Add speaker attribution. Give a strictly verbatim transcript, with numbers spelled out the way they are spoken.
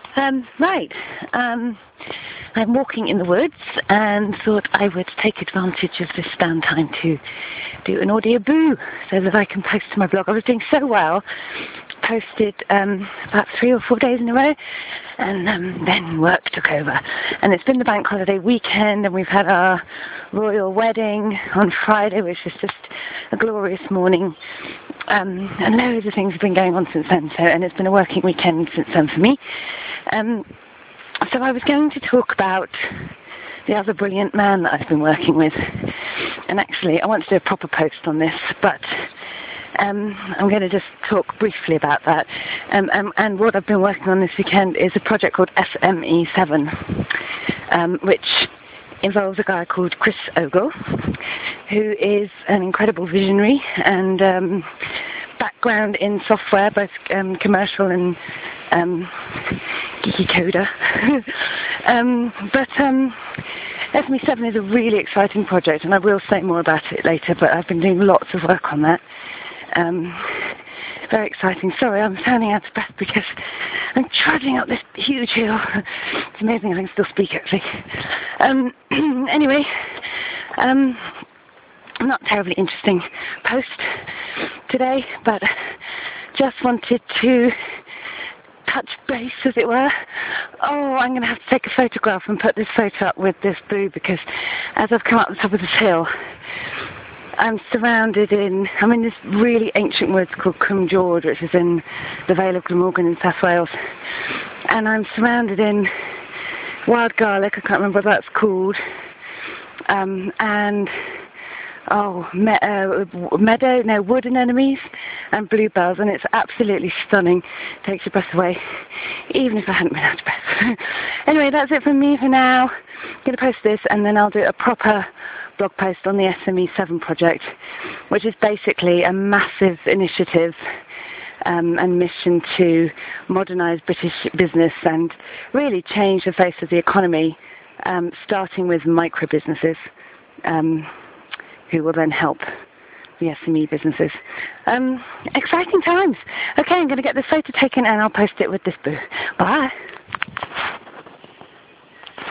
Speaker 1: Um, right. Um, I'm walking in the woods and thought I would take advantage of this downtime to do an audio boo so that I can post to my blog. I was doing so well, posted um, about three or four days in a row, and um, then work took over. And it's been the bank holiday weekend, and we've had our royal wedding on Friday, which was just a glorious morning. Um, and loads of things have been going on since then, so, and it's been a working weekend since then for me. Um, so I was going to talk about the other brilliant man that I've been working with. And actually, I want to do a proper post on this, but um, I'm going to just talk briefly about that. Um, um, and what I've been working on this weekend is a project called S M E seven, um, which involves a guy called Chris Ogle, who is an incredible visionary and um, background in software, both um, commercial and um, geeky coder. um, but um, S M E seven is a really exciting project, and I will say more about it later, but I've been doing lots of work on that. Um, very exciting. Sorry, I'm sounding out of breath because I'm trudging up this huge hill. It's amazing I can still speak, actually. Um, anyway, um, not terribly interesting post today, but just wanted to touch base, as it were. Oh, I'm going to have to take a photograph and put this photo up with this boo, because as I've come up the top of this hill, I'm surrounded in, I'm in this really ancient woods called Cwm George, which is in the Vale of Glamorgan in South Wales. And I'm surrounded in wild garlic, I can't remember what that's called, um, and, oh, me uh, meadow, no, wood anemones and bluebells, and it's absolutely stunning. Takes your breath away, even if I hadn't been out of breath. Anyway, that's it from me for now. I'm going to post this, and then I'll do a proper blog post on the S M E seven project, which is basically a massive initiative um, and mission to modernise British business and really change the face of the economy, um, starting with micro businesses, um, who will then help the S M E businesses. Um, exciting times. Okay, I'm going to get this photo taken and I'll post it with this boo. Bye.